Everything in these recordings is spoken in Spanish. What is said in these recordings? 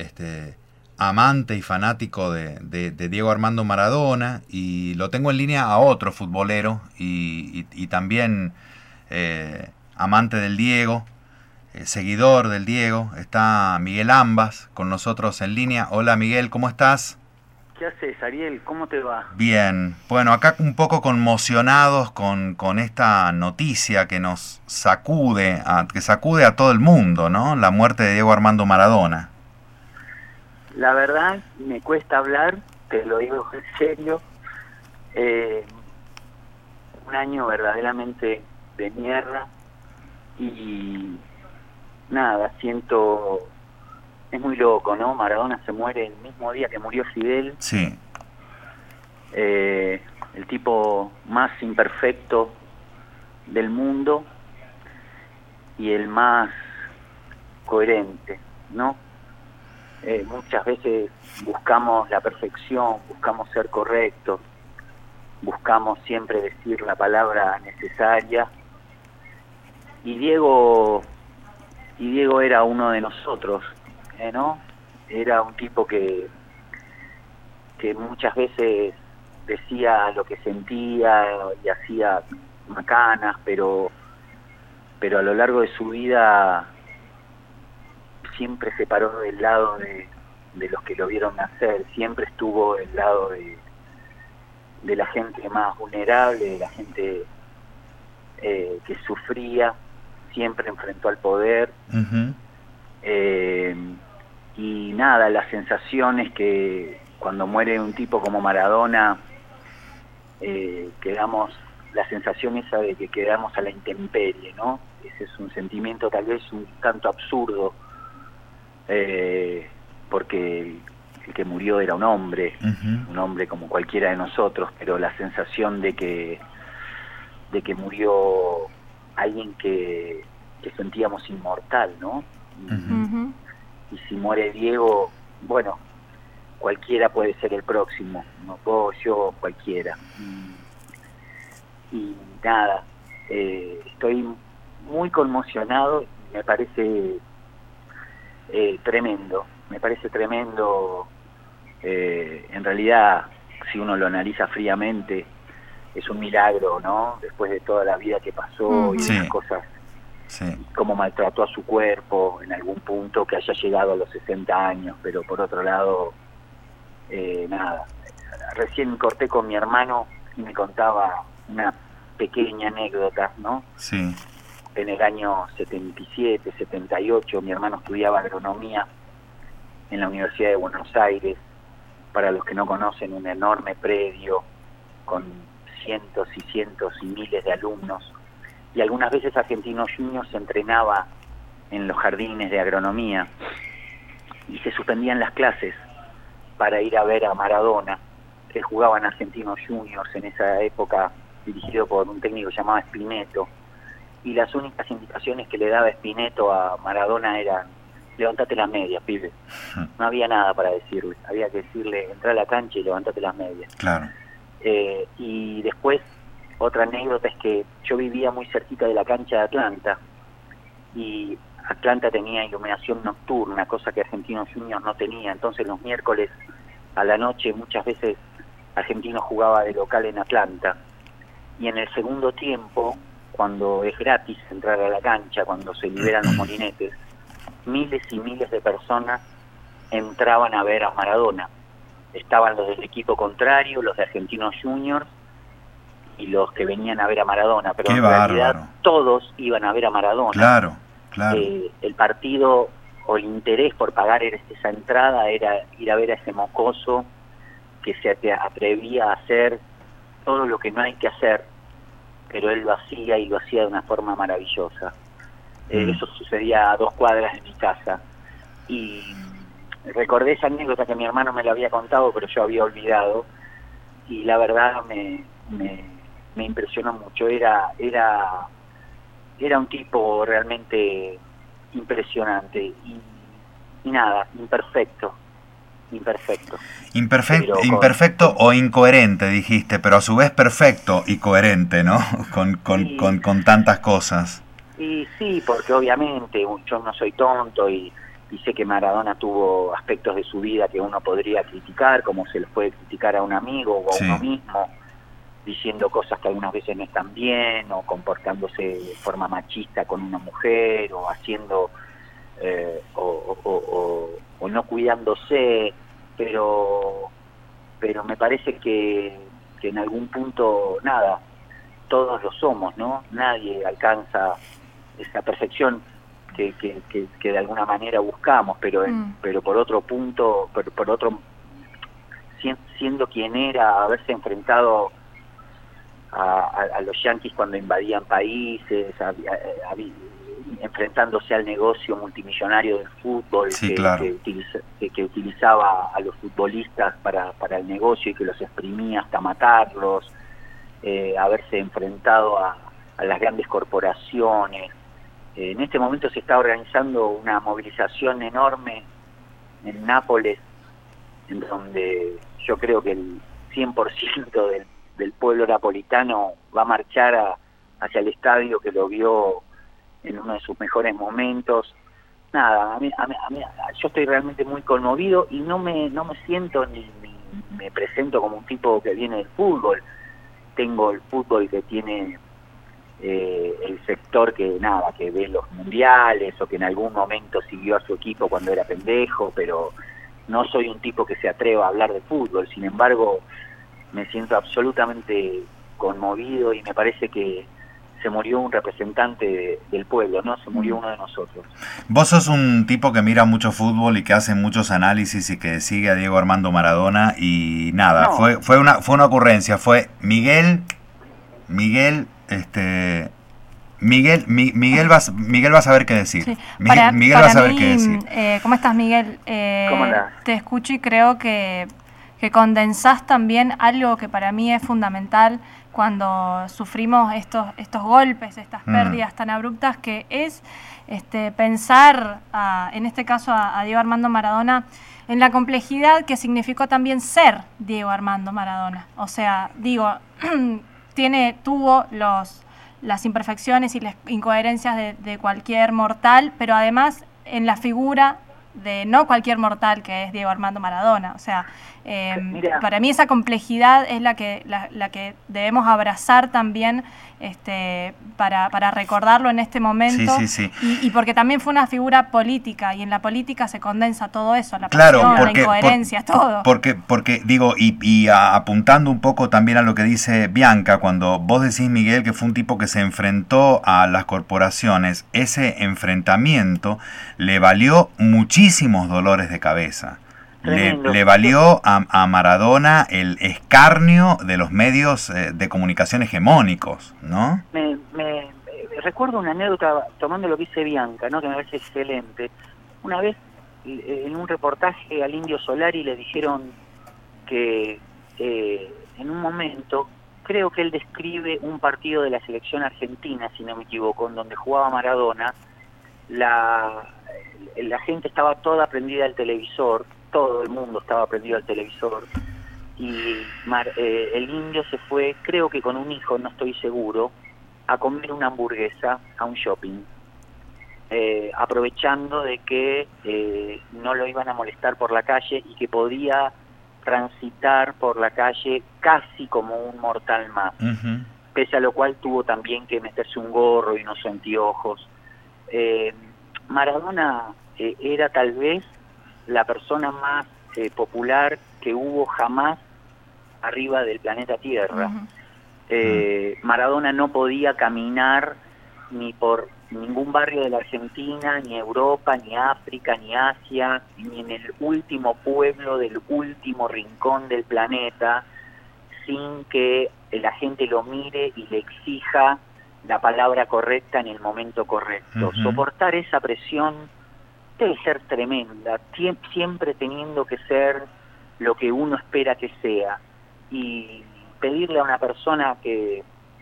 amante y fanático de Diego Armando Maradona, y lo tengo en línea a otro futbolero y también amante del Diego, seguidor del Diego. Está Miguel Ambas con nosotros en línea. Hola Miguel, ¿cómo estás? ¿Qué haces, Ariel? ¿Cómo te va? Bien, bueno, acá un poco conmocionados con esta noticia que nos sacude, que sacude a todo el mundo, ¿no? La muerte de Diego Armando Maradona. La verdad, me cuesta hablar, te lo digo en serio. Un año verdaderamente de mierda y nada, siento... Es muy loco, ¿no? Maradona se muere el mismo día que murió Fidel. Sí. El tipo más imperfecto del mundo y el más coherente, ¿no? Muchas veces buscamos la perfección, buscamos ser correctos, buscamos siempre decir la palabra necesaria. Y Diego era uno de nosotros, ¿no? Era un tipo que muchas veces decía lo que sentía y hacía macanas, pero a lo largo de su vida siempre se paró del lado de los que lo vieron nacer, siempre estuvo del lado de la gente más vulnerable, de la gente que sufría, siempre enfrentó al poder. Uh-huh. Y nada, las sensaciones que cuando muere un tipo como Maradona, quedamos, la sensación esa de que quedamos a la intemperie, ¿no? Ese es un sentimiento tal vez un tanto absurdo, porque el que murió era un hombre, uh-huh, un hombre como cualquiera de nosotros, pero la sensación de que murió alguien que sentíamos inmortal, ¿no? uh-huh. Y si muere Diego, bueno, cualquiera puede ser el próximo, no puedo yo, cualquiera. Y nada, estoy muy conmocionado, me parece tremendo, en realidad, si uno lo analiza fríamente, es un milagro, ¿no? Después de toda la vida que pasó y de las cosas, sí, cómo maltrató a su cuerpo en algún punto, que haya llegado a los 60 años, pero por otro lado, nada. Recién corté con mi hermano y me contaba una pequeña anécdota, ¿no? Sí. En el año 77, 78, mi hermano estudiaba agronomía en la Universidad de Buenos Aires. Para los que no conocen, un enorme predio con cientos y cientos y miles de alumnos. Y algunas veces Argentinos Juniors se entrenaba en los jardines de agronomía y se suspendían las clases para ir a ver a Maradona, que jugaba en Argentinos Juniors en esa época, dirigido por un técnico llamado Spinetto, y las únicas indicaciones que le daba Spinetto a Maradona eran: levántate las medias, pibe. No había nada para decirle, había que decirle: entra a la cancha y levántate las medias. Claro. Y después, otra anécdota es que yo vivía muy cerquita de la cancha de Atlanta, y Atlanta tenía iluminación nocturna, cosa que Argentinos Juniors no tenía. Entonces los miércoles a la noche muchas veces Argentinos jugaba de local en Atlanta, y en el segundo tiempo, cuando es gratis entrar a la cancha, cuando se liberan los molinetes, miles y miles de personas entraban a ver a Maradona. Estaban los del equipo contrario, los de Argentinos Juniors y los que venían a ver a Maradona, pero Qué en realidad bárbaro. Todos iban a ver a Maradona. Claro, claro. El partido o el interés por pagar esa entrada era ir a ver a ese mocoso que se atrevía a hacer todo lo que no hay que hacer, pero él lo hacía, y lo hacía de una forma maravillosa. Eso sucedía a 2 cuadras de mi casa, y recordé esa anécdota que mi hermano me la había contado, pero yo había olvidado, y la verdad me impresionó mucho. Era un tipo realmente impresionante y nada, imperfecto. Imperfecto o incoherente, dijiste, pero a su vez perfecto y coherente, ¿no? Con tantas cosas. Y sí, porque obviamente yo no soy tonto y y sé que Maradona tuvo aspectos de su vida que uno podría criticar, como se les puede criticar a un amigo o a Sí. uno mismo, diciendo cosas que algunas veces no están bien, o comportándose de forma machista con una mujer, o haciendo o no cuidándose, pero me parece que en algún punto, nada, todos lo somos, ¿no? Nadie alcanza esa perfección que de alguna manera buscamos, pero por otro punto, por otro, siendo quien era, haberse enfrentado a los yanquis cuando invadían países, enfrentándose al negocio multimillonario del fútbol, sí, claro, que utilizaba a los futbolistas para el negocio y que los exprimía hasta matarlos, haberse enfrentado a las grandes corporaciones. En este momento se está organizando una movilización enorme en Nápoles, en donde yo creo que el 100% del pueblo napolitano va a marchar hacia el estadio que lo vio en uno de sus mejores momentos. Nada, yo estoy realmente muy conmovido y no me siento ni me presento como un tipo que viene del fútbol. Tengo el fútbol que tiene el sector que ve los mundiales o que en algún momento siguió a su equipo cuando era pendejo, pero no soy un tipo que se atreva a hablar de fútbol. Sin embargo, me siento absolutamente conmovido y me parece que se murió un representante del pueblo, ¿no? Se murió uno de nosotros. Vos sos un tipo que mira mucho fútbol y que hace muchos análisis y que sigue a Diego Armando Maradona y nada, no. fue una ocurrencia, fue Miguel va a saber qué decir. Sí. Miguel va a saber qué decir. ¿Cómo estás, Miguel? ¿Cómo andás? Te escucho y creo que condensás también algo que para mí es fundamental cuando sufrimos estos golpes, estas pérdidas tan abruptas, que es pensar, en este caso a Diego Armando Maradona, en la complejidad que significó también ser Diego Armando Maradona. O sea, digo, tuvo las imperfecciones y las incoherencias de cualquier mortal, pero además en la figura de no cualquier mortal que es Diego Armando Maradona. O sea, para mí esa complejidad es la que debemos abrazar también para recordarlo en este momento. Sí. Y porque también fue una figura política, y en la política se condensa todo eso, la claro, pasión, la incoherencia, todo. Porque digo, y apuntando un poco también a lo que dice Bianca, cuando vos decís, Miguel, que fue un tipo que se enfrentó a las corporaciones, ese enfrentamiento le valió muchísimos dolores de cabeza. Le valió a Maradona el escarnio de los medios de comunicación hegemónicos, ¿no? Me recuerdo una anécdota tomando lo que dice Bianca, ¿no? Que me parece excelente. Una vez en un reportaje al Indio Solari le dijeron que en un momento, creo que él describe un partido de la selección argentina, si no me equivoco, en donde jugaba Maradona. La gente estaba toda prendida al televisor, todo el mundo estaba prendido al televisor, y el Indio se fue, creo que con un hijo, no estoy seguro, a comer una hamburguesa a un shopping, aprovechando de que no lo iban a molestar por la calle y que podía transitar por la calle casi como un mortal más, pese a lo cual tuvo también que meterse un gorro y unos anteojos. Maradona era tal vez la persona más popular que hubo jamás arriba del planeta Tierra. Maradona no podía caminar ni por ningún barrio de la Argentina, ni Europa, ni África, ni Asia, ni en el último pueblo del último rincón del planeta, sin que la gente lo mire y le exija la palabra correcta en el momento correcto. Soportar esa presión debe ser tremenda, siempre teniendo que ser lo que uno espera que sea, y pedirle a una persona que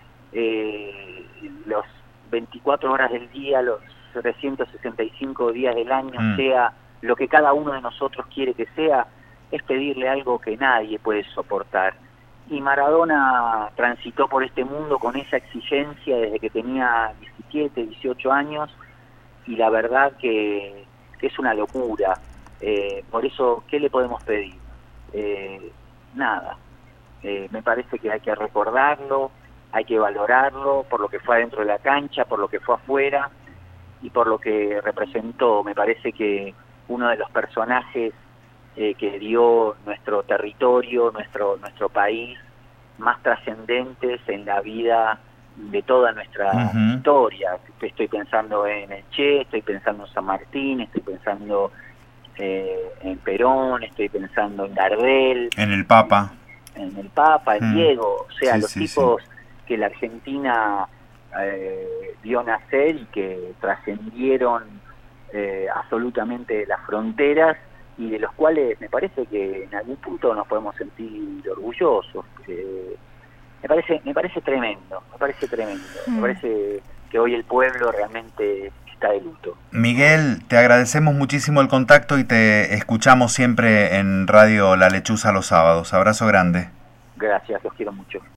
los 24 horas del día, los 365 días del año sea lo que cada uno de nosotros quiere que sea, es pedirle algo que nadie puede soportar. Y Maradona transitó por este mundo con esa exigencia desde que tenía 17, 18 años, y la verdad que que es una locura. Por eso, ¿qué le podemos pedir? Nada. Me parece que hay que recordarlo, hay que valorarlo por lo que fue adentro de la cancha, por lo que fue afuera y por lo que representó. Me parece que uno de los personajes que dio nuestro territorio, nuestro país, más trascendentes en la vida de toda nuestra historia. Estoy pensando en el Che, estoy pensando en San Martín, estoy pensando en Perón, estoy pensando en Gardel, en el Papa, en Diego, o sea, los tipos que la Argentina vio nacer y que trascendieron absolutamente las fronteras y de los cuales me parece que en algún punto nos podemos sentir orgullosos. Me parece tremendo, me parece que hoy el pueblo realmente está de luto. Miguel, te agradecemos muchísimo el contacto y te escuchamos siempre en Radio La Lechuza los sábados. Abrazo grande. Gracias, los quiero mucho.